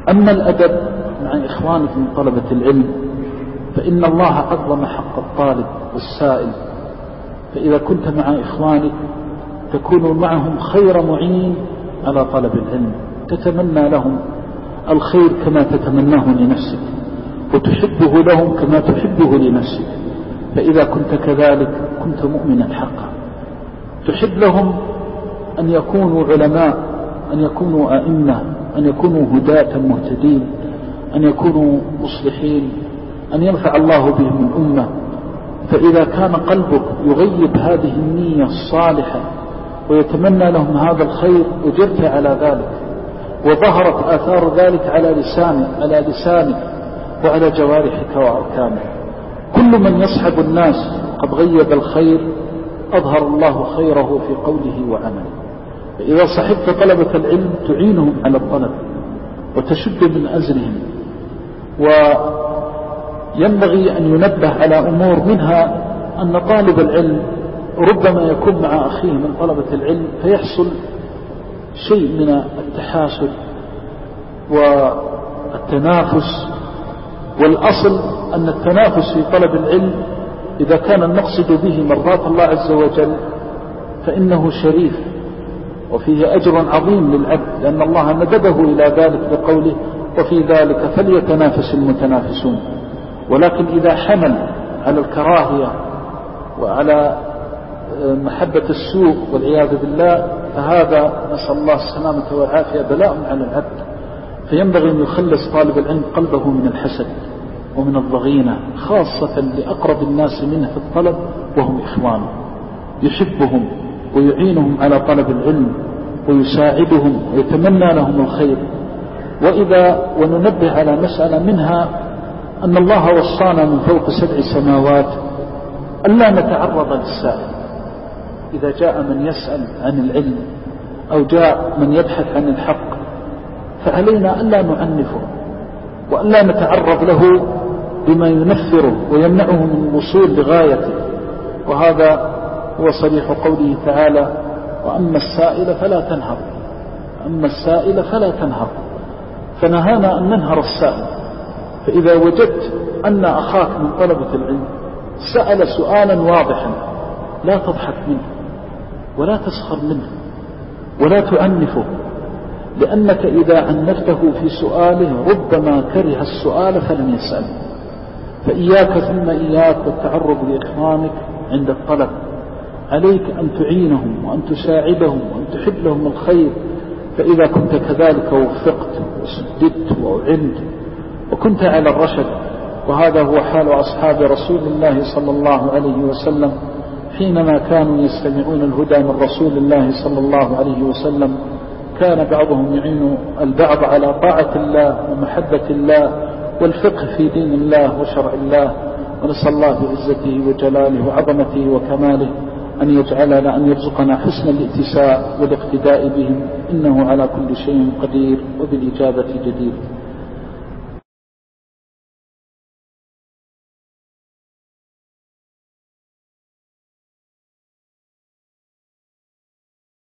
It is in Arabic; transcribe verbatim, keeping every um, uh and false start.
أما الأدب مع إخوانك من طلبة العلم فإن الله عظم حق الطالب والسائل، فإذا كنت مع إخوانك تكون معهم خير معين على طلب العلم، تتمنى لهم الخير كما تتمناه لنفسك، وتحبه لهم كما تحبه لنفسك. فإذا كنت كذلك كنت مؤمنا حقا، تحب لهم أن يكونوا علماء، أن يكونوا أئمة، أن يكونوا هداة مهتدين، أن يكونوا مصلحين، أن ينفع الله بهم الأمة. فإذا كان قلبك يغيب هذه النية الصالحة ويتمنى لهم هذا الخير أجرت على ذلك، وظهرت آثار ذلك على لسانك على لسانك وعلى جوارحك وأركانك. كل من يصحب الناس قد غيب الخير أظهر الله خيره في قوله وعمله. فإذا صحبت طلبة العلم تعينهم على الطلب وتشد من أزرهم، وينبغي أن ينبه على أمور، منها أن طالب العلم ربما يكون مع أخيه من طلبة العلم فيحصل شيء من التحاسد والتنافس. والأصل أن التنافس في طلب العلم إذا كان المقصد به مرضاة الله عز وجل فإنه شريف وفيه أجر عظيم للعبد، لأن الله ندبه إلى ذلك بقوله وفي ذلك فليتنافس المتنافسون. ولكن إذا حمل على الكراهية وعلى محبة السوء والعياذ بالله فهذا نسأل الله السلامة والعافية بلاء على العبد. فينبغي أن يخلص طالب العلم قلبه من الحسد ومن الضغينة، خاصة لأقرب الناس منه في الطلب وهم إخوانه، يحبهم ويعينهم على طلب العلم ويساعدهم ويتمنى لهم الخير. وإذا وننبه على مسألة منها أن الله وصانا من فوق سبع سماوات ألا نتعرض للسائل. إذا جاء من يسأل عن العلم أو جاء من يبحث عن الحق فعلينا ألا نعنفه وألا نتعرض له بما ينفره ويمنعه من الوصول لغايته. وهذا هو صريح قوله تعالى وأما السائل فلا تنهر، أما السائل فلا تنهر. فنهانا أن ننهر السائل. فإذا وجدت أن أخاك من طلبة العلم سأل سؤالا واضحا لا تضحك منه ولا تسخر منه ولا تعنفه، لأنك إذا عنفته في سؤاله ربما كره السؤال فلن يسأل. فإياك ثم إياك والتعرض لإخوانك عند الطلب، عليك أن تعينهم وأن تساعدهم وأن تحب لهم الخير. فإذا كنت كذلك وفقت وسددت وأعنت وكنت على الرشد. وهذا هو حال أصحاب رسول الله صلى الله عليه وسلم حينما كانوا يستمعون الهدى من رسول الله صلى الله عليه وسلم. كان بعضهم يعين البعض على طاعة الله ومحبة الله والفقه في دين الله وشرع الله. ونسأل الله بعزته وجلاله وعظمته وكماله أن يجعلنا أن يرزقنا حسن الائتساء والاقتداء بهم، إنه على كل شيء قدير وبالإجابة جدير.